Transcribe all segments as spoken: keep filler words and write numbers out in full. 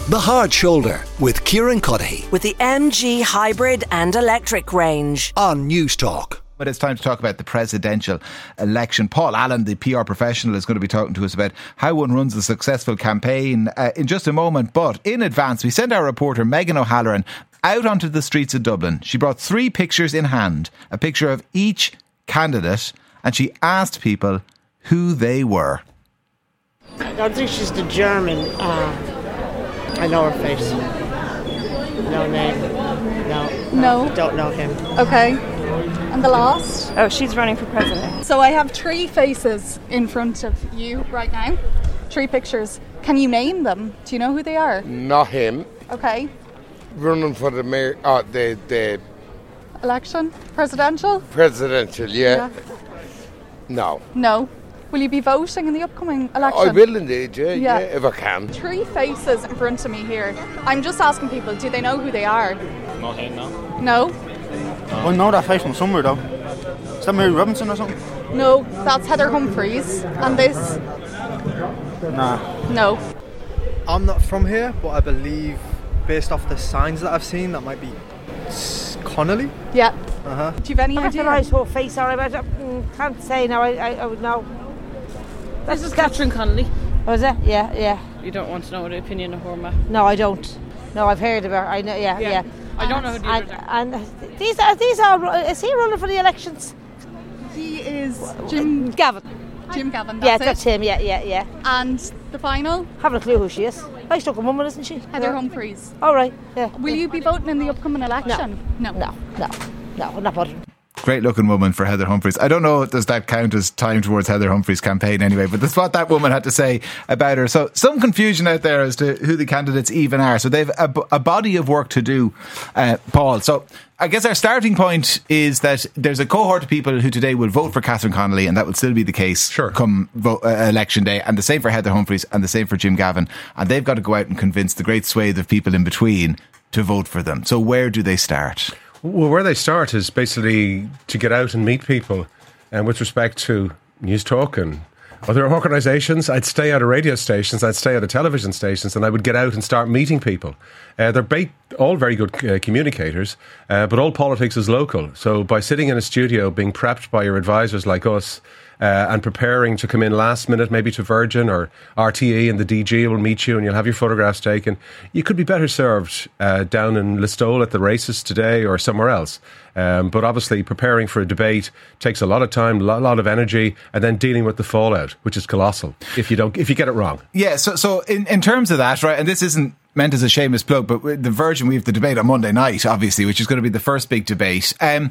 The Hard Shoulder with Kieran Cuddihy. With the M G hybrid and electric range. On News Talk. But it's time to talk about the presidential election. Paul Allen, the P R professional, is going to be talking to us about how one runs a successful campaign uh, in just a moment. But in advance, we sent our reporter Megan O'Halloran out onto the streets of Dublin. She brought three pictures in hand, a picture of each candidate, and she asked people who they were. I don't think she's the German. Uh, I know her face. No name. No. No. Don't know him. Okay. And the last? Oh, she's running for president. So I have three faces in front of you right now. Three pictures. Can you name them? Do you know who they are? Not him. Okay. Running for the mayor, uh, the the Election? Presidential? presidential, yeah. Yeah. No. No. Will you be voting in the upcoming election? I will indeed, yeah, Yeah. yeah, if I can. Three faces in front of me here. I'm just asking people, do they know who they are? Not him, no. No? I know that face from somewhere though. Is that Mary Robinson or something? No, that's Heather Humphreys. And this? Nah. No. I'm not from here, but I believe, based off the signs that I've seen, that might be Connolly. Yeah. Uh-huh. Do you have any I idea? recognise her face, sorry, but I mm, can't say now. I, I, I would know. This is Catherine Connolly. Was it? Yeah, yeah. You don't want to know the opinion of Horma. No, I don't. No, I've heard of her. I know. Yeah, Yeah. yeah. I don't know who the And, others are. and these are these are. Is he running for the elections? He is Jim Gavin. Jim Gavin. Yeah, That's that's it. him. Yeah, yeah, yeah. And the final, Haven't a clue who she is. Nice looking woman, isn't she? Heather Yeah. Humphreys. All right. Yeah. Will you be voting in the upcoming election? No, no, no, I'm not voting. Great looking woman for Heather Humphreys. I don't know, does that count as time towards Heather Humphreys' campaign anyway, but that's what that woman had to say about her. So some confusion out there as to who the candidates even are. So they've a, a body of work to do, uh, Paul. So I guess our starting point is that there's a cohort of people who today will vote for Catherine Connolly, and that will still be the case Sure. come vote, uh, election day, and the same for Heather Humphreys and the same for Jim Gavin. And they've got to go out and convince the great swathe of people in between to vote for them. So where do they start? Well, where they start is basically to get out and meet people. And with respect to News Talk and other organisations, I'd stay out of radio stations, I'd stay out of television stations, and I would get out and start meeting people. Uh, they're ba- all very good uh, communicators, uh, but all politics is local. So by sitting in a studio, being prepped by your advisors like us, Uh, and preparing to come in last minute, maybe to Virgin or R T E, and the D G will meet you and you'll have your photographs taken. You could be better served uh, down in Listowel at the races today or somewhere else. Um, but obviously preparing for a debate takes a lot of time, a lot, lot of energy, and then dealing with the fallout, which is colossal if you don't, if you get it wrong. Yeah, so so in, in terms of that, right, and this isn't meant as a shameless plug, but with the Virgin, we have the debate on Monday night, obviously, which is going to be the first big debate. Um,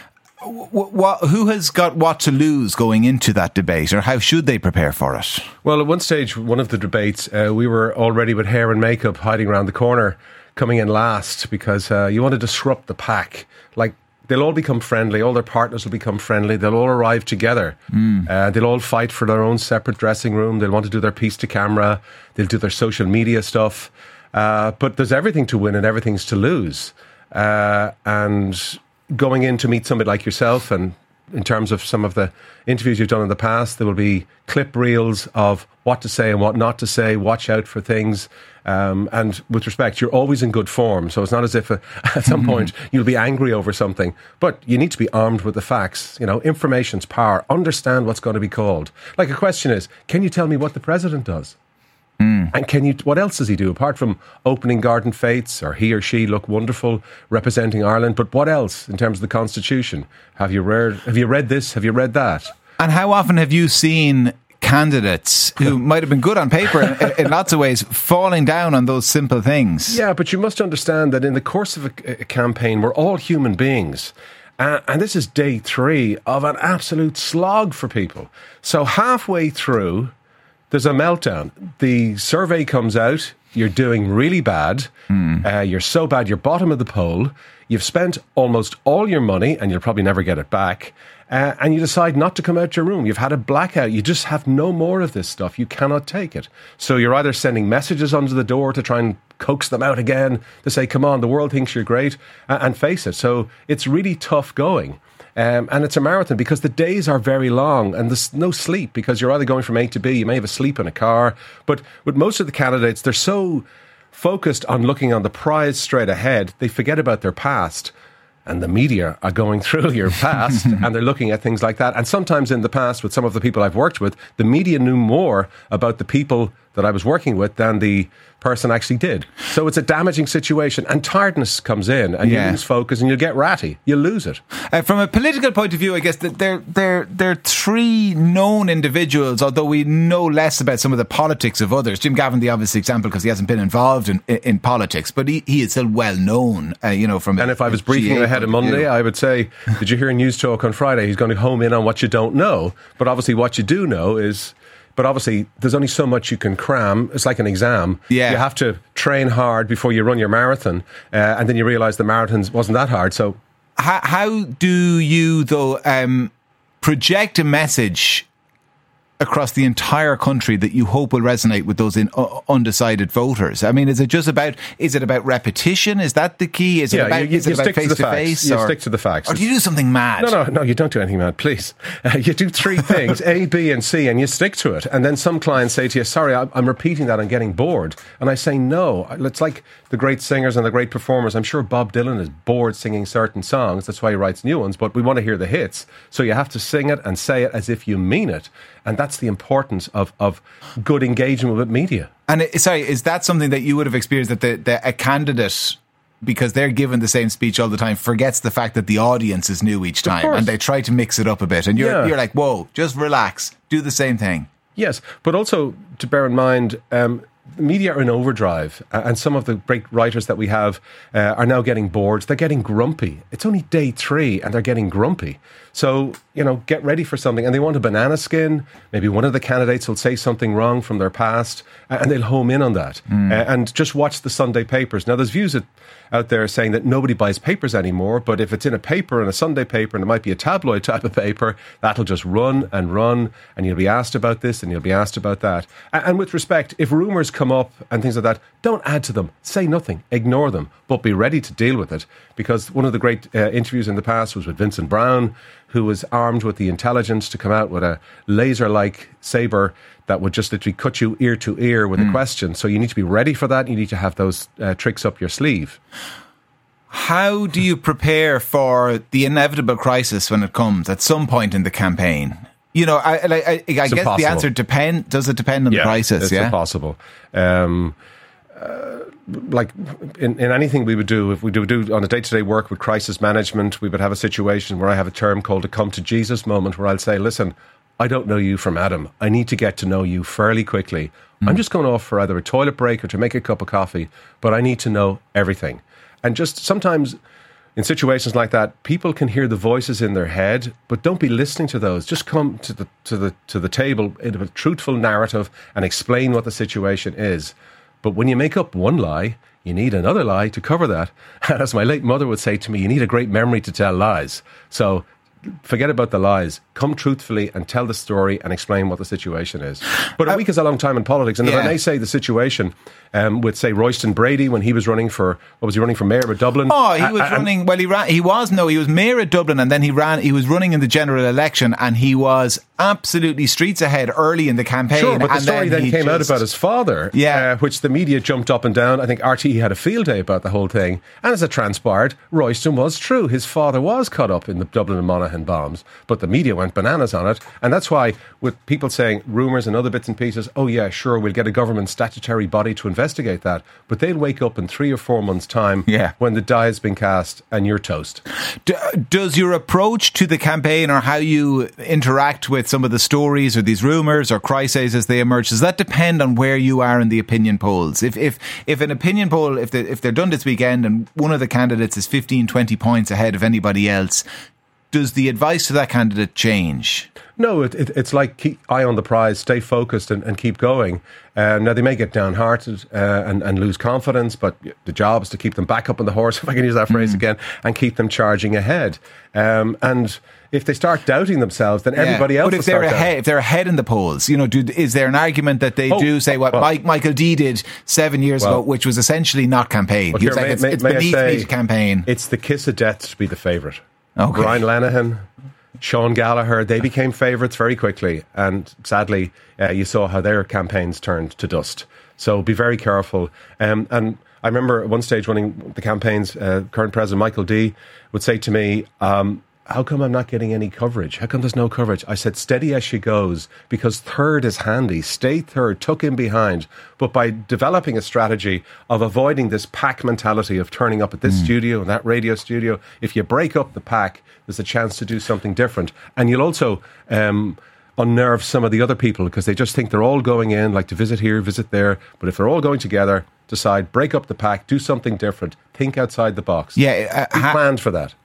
What, what, who has got what to lose going into that debate, or how should they prepare for it? Well, at one stage, one of the debates, uh, we were already with hair and makeup hiding around the corner, coming in last, because uh, you want to disrupt the pack. Like, they'll all become friendly, all their partners will become friendly, they'll all arrive together. Mm. Uh, they'll all fight for their own separate dressing room, they'll want to do their piece to camera, they'll do their social media stuff. Uh, but there's everything to win and everything's to lose. Uh, and going in to meet somebody like yourself, and in terms of some of the interviews you've done in the past, there will be clip reels of what to say and what not to say, watch out for things. Um, and with respect, you're always in good form. So it's not as if uh, at some point you'll be angry over something, but you need to be armed with the facts. You know, information's power. Understand what's going to be called. Like, a question is, can you tell me what the president does? Mm. And can you? What else does he do apart from opening garden fetes, or he or she look wonderful representing Ireland? But what else in terms of the Constitution? Have you read? Have you read this? Have you read that? And how often have you seen candidates who might have been good on paper in, in lots of ways falling down on those simple things? Yeah, but you must understand that in the course of a, a campaign, we're all human beings. Uh, and this is day three of an absolute slog for people. So halfway through, there's a meltdown. The survey comes out. You're doing really bad. Mm. Uh, you're so bad, you're bottom of the poll. You've spent almost all your money, and you'll probably never get it back. Uh, and you decide not to come out your room. You've had a blackout. You just have no more of this stuff. You cannot take it. So you're either sending messages under the door to try and coax them out again, to say, come on, the world thinks you're great, uh, and face it. So it's really tough going. Um, and it's a marathon because the days are very long and there's no sleep because you're either going from A to B. You may have a sleep in a car. But with most of the candidates, they're so focused on looking on the prize straight ahead, they forget about their past. And the media are going through your past and they're looking at things like that. And sometimes in the past, with some of the people I've worked with, the media knew more about the people that I was working with than the person actually did. So it's a damaging situation, and tiredness comes in, and Yeah. you lose focus, and you get ratty. You lose it. Uh, from a political point of view, I guess that they're, they're, they're three known individuals, although we know less about some of the politics of others. Jim Gavin, the obvious example, because he hasn't been involved in, in, in politics, but he, he is still well known, uh, you know, from And a, if I was a briefing G A ahead of point Monday, view. I would say, did you hear News Talk on Friday? He's going to home in on what you don't know. But obviously what you do know is... But obviously, there's only so much you can cram. It's like an exam. Yeah. You have to train hard before you run your marathon. Uh, and then you realise the marathon wasn't that hard. So How, how do you, though, um, project a message across the entire country that you hope will resonate with those in, uh, undecided voters? I mean, is it just about, is it about repetition? Is that the key? Is it yeah, about, you, you, is it you about stick to face the to facts. face? You or, stick to the facts. Or do you do something mad? No, no, no, you don't do anything mad, please. Uh, you do three things, A, B and C, and you stick to it. And then some clients say to you, sorry, I'm, I'm repeating that, I'm getting bored. And I say, no. It's like the great singers and the great performers. I'm sure Bob Dylan is bored singing certain songs. That's why he writes new ones. But we want to hear the hits. So you have to sing it and say it as if you mean it. And that's the importance of, of good engagement with media. And it, sorry, is that something that you would have experienced, that the, the, a candidate, because they're given the same speech all the time, forgets the fact that the audience is new each time and they try to mix it up a bit, and you're, Yeah. you're like, whoa, just relax, do the same thing. Yes, but also to bear in mind, um, the media are in overdrive, uh, and some of the great writers that we have uh, are now getting bored. They're getting grumpy. It's only day three and they're getting grumpy. So, you know, get ready for something. And they want a banana skin. Maybe one of the candidates will say something wrong from their past, uh, and they'll home in on that. Mm. Uh, and just watch the Sunday papers. Now, there's views that, out there saying that nobody buys papers anymore, but if it's in a paper, and a Sunday paper, and it might be a tabloid type of paper, that'll just run and run, and you'll be asked about this, and you'll be asked about that. And, and with respect, if rumours come up and things like that, don't add to them. Say nothing. Ignore them. But be ready to deal with it. Because one of the great uh, interviews in the past was with Vincent Brown, who was armed with the intelligence to come out with a laser-like sabre that would just literally cut you ear to ear with mm. a question. So you need to be ready for that. You need to have those uh, tricks up your sleeve. How do you prepare for the inevitable crisis when it comes at some point in the campaign? You know, I, I, I, I guess impossible. the answer depend. Does it depend on yeah, the crisis? It's yeah, impossible. Um, uh, like in, in anything we would do, if we do, do on a day-to-day work with crisis management, we would have a situation where I have a term called a come to Jesus moment, where I'll say, listen, I don't know you from Adam. I need to get to know you fairly quickly. Mm. I'm just going off for either a toilet break or to make a cup of coffee, but I need to know everything. And just sometimes in situations like that, people can hear the voices in their head, but don't be listening to those. Just come to the to the to the table in a truthful narrative and explain what the situation is. But when you make up one lie, you need another lie to cover that. And as my late mother would say to me, you need a great memory to tell lies. So forget about the lies. Come truthfully and tell the story and explain what the situation is. But a uh, week is a long time in politics. And yeah. if I may say the situation um, with, say, Royston Brady when he was running for, what was he running for, Mayor of Dublin? Oh, he was uh, running, and, well, he ran, he was, no, he was Mayor of Dublin, and then he ran, he was running in the general election, and he was absolutely streets ahead early in the campaign. Sure, but the and story then, then came just, out about his father, yeah. uh, which the media jumped up and down. I think R T E had a field day about the whole thing. And as it transpired, Royston was true. His father was caught up in the Dublin and Monaghan bombs, but the media went bananas on it. And that's why, with people saying rumours and other bits and pieces, oh yeah, sure, we'll get a government statutory body to investigate that. But they'll wake up in three or four months' time yeah. when the die has been cast and you're toast. D- does your approach to the campaign, or how you interact with some of the stories or these rumours or crises as they emerge, does that depend on where you are in the opinion polls? If if if an opinion poll, if, they, if they're done this weekend and one of the candidates is fifteen, twenty points ahead of anybody else, does the advice to that candidate change? No, it, it, it's like keep eye on the prize, stay focused and, and keep going. Uh, now, they may get downhearted uh, and, and lose confidence, but the job is to keep them back up on the horse, if I can use that phrase mm. again, and keep them charging ahead. Um, and if they start doubting themselves, then yeah. everybody else but if will they're start ahead, doubting. if they're ahead in the polls, you know, do, is there an argument that they oh, do say what well, Mike, Michael D did seven years well, ago, which was essentially not campaign? Well, he was here, like, may, it's, may, it's may beneath say, me to campaign. It's the kiss of death to be the favourite. Okay. Brian Lenihan, Sean Gallagher, they became favourites very quickly, and sadly uh, you saw how their campaigns turned to dust. So be very careful. Um, and I remember at one stage running the campaigns, uh, current President Michael D would say to me, um, how come I'm not getting any coverage? How come there's no coverage? I said, steady as she goes, because third is handy. Stay third, tuck in behind. But by developing a strategy of avoiding this pack mentality of turning up at this mm. studio and that radio studio, if you break up the pack, there's a chance to do something different. And you'll also um, unnerve some of the other people because they just think they're all going in, like to visit here, visit there. But if they're all going together, decide, break up the pack, do something different, think outside the box. Yeah, uh, Be ha- planned for that.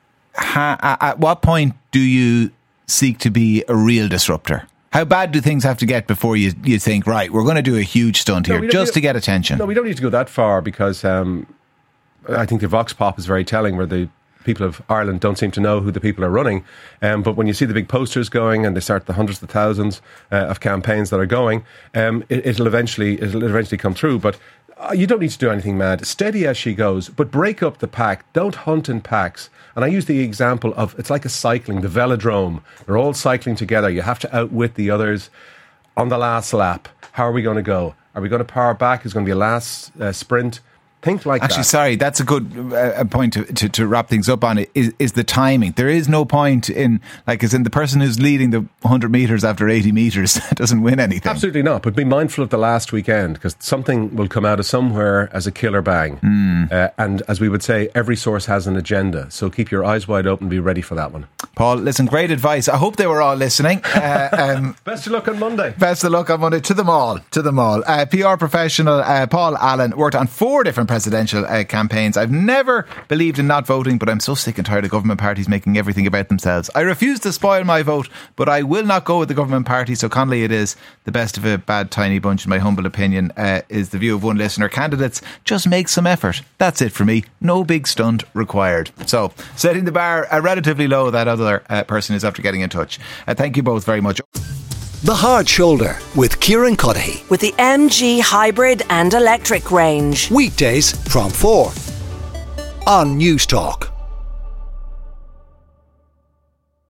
Ha, at what point do you seek to be a real disruptor? How bad do things have to get before you, you think, right, we're going to do a huge stunt here no, just to get attention? No, we don't need to go that far because um, I think the Vox Pop is very telling where the people of Ireland don't seem to know who the people are running. Um, but when you see the big posters going and they start the hundreds of thousands uh, of campaigns that are going, um, it, it'll eventually it'll eventually come through. But uh, you don't need to do anything mad. Steady as she goes, but break up the pack. Don't hunt in packs. And I use the example of, it's like a cycling, the velodrome. They're all cycling together. You have to outwit the others on the last lap. How are we going to go? Are we going to power back? Is going to be a last uh, sprint? Think like Actually, that. sorry, that's a good uh, point to, to, to wrap things up on. It is, is the timing. There is no point in, like, as in the person who's leading the one hundred metres after eighty metres doesn't win anything. Absolutely not. But be mindful of the last weekend because something will come out of somewhere as a killer bang. Mm. Uh, and as we would say, every source has an agenda. So keep your eyes wide open and be ready for that one. Paul, listen, great advice. I hope they were all listening. Uh, um, best of luck on Monday. Best of luck on Monday. To them all. To them all. Uh, P R professional uh, Paul Allen worked on four different presidential uh, campaigns. I've never believed in not voting, but I'm so sick and tired of government parties making everything about themselves. I refuse to spoil my vote, but I will not go with the government party. So Connolly it is. The best of a bad tiny bunch, in my humble opinion, uh, is the view of one listener. Candidates, just make some effort. That's it for me. No big stunt required. So setting the bar uh, relatively low, that other uh, person is after getting in touch. Uh, thank you both very much. The Hard Shoulder with Kieran Cuddihy. With the M G hybrid and electric range. Weekdays from four on News Talk.